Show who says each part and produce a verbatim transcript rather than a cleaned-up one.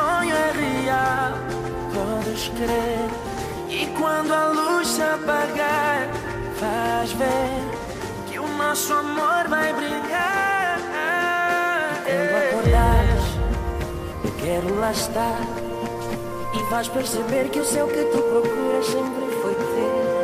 Speaker 1: sonho é real, podes crer. E quando a luz se apagar, vais ver que o nosso amor vai brilhar.
Speaker 2: Quando acordares, eu quero lá estar. E vais perceber que o céu que tu procuras sempre foi ter.